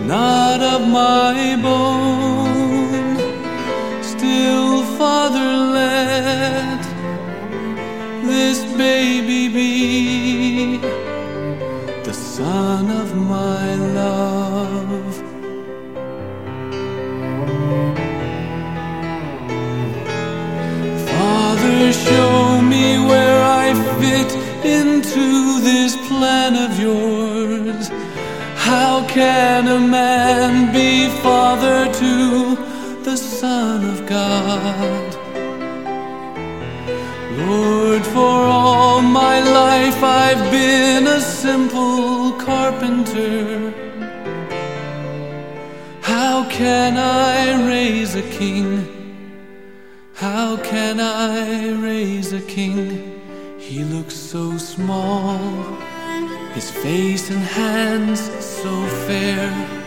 not of my bone. Still, Father, let this baby be the son of my love. Father, show me where I fit into this plan of yours. How can a man be father to the Son of God? Lord, for all my life I've been a simple carpenter. How can I raise a king? How can I raise a king? He looks so small, his face and hands so fair.